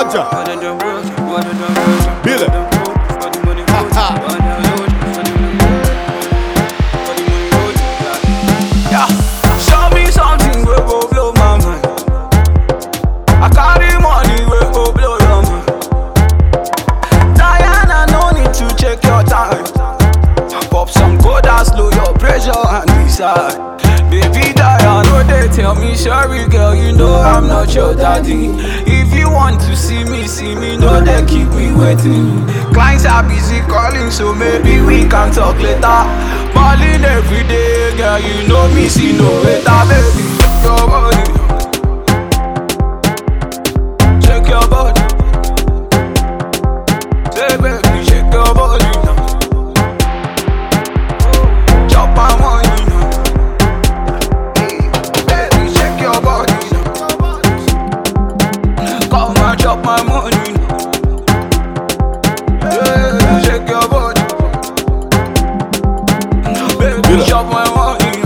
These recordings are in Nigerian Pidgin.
Roger. Bill it. Yeah, show me something we go blow my mind. I carry money we go blow your mind. Diana, no need to check your time. Pop some code and slow your pressure and decide. Baby Diana, no they tell me sorry girl, you know I'm not your daddy. If you want to see me, no they keep me waiting. Clients are busy calling, so maybe we can talk later. Balling every day, girl, you know me, see no better, baby. Your body, shake your body. Say baby, shake your body now. Chop my money now. Baby, shake your body now. Come and chop my money now. Yeah, shake your body. Baby, chop my money now.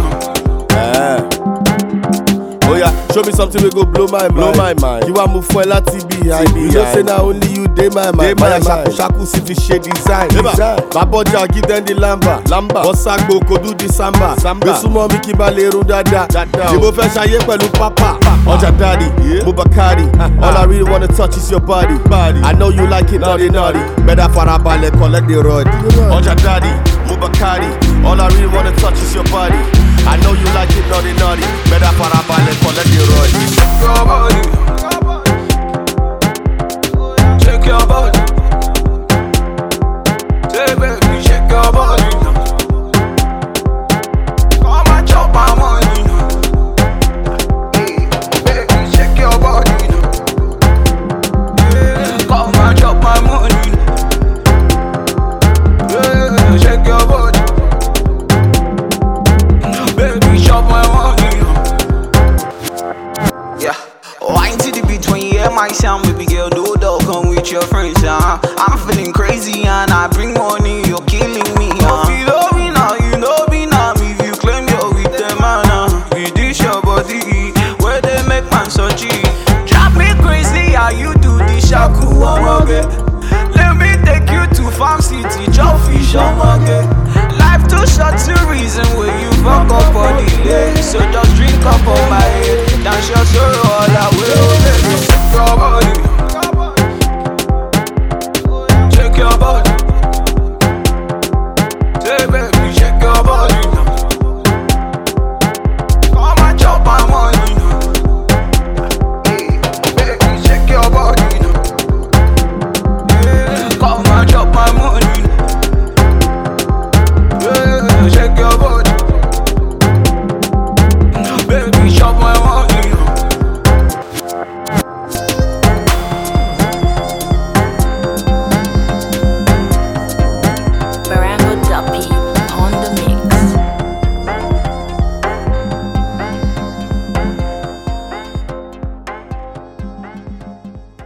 Oh yeah, show me something we go blow my mind. You want move for la TB, you know say now only you dey my mind. Shaku si fi shade design. Baboja give them the lamba. Bosagbo ko do the samba. Besumo mi ki ba le run dada. Jibo fe saye pẹ̀lú papa. Oja daddy, Mubakari. All I really wanna touch is your body. I know you like it naughty. Better farabalẹ̀ collect the rod. Oja daddy, Mubakari. All I really wanna touch is your body. I know you like it naughty. Better farabalẹ̀ collect the rod. Your body.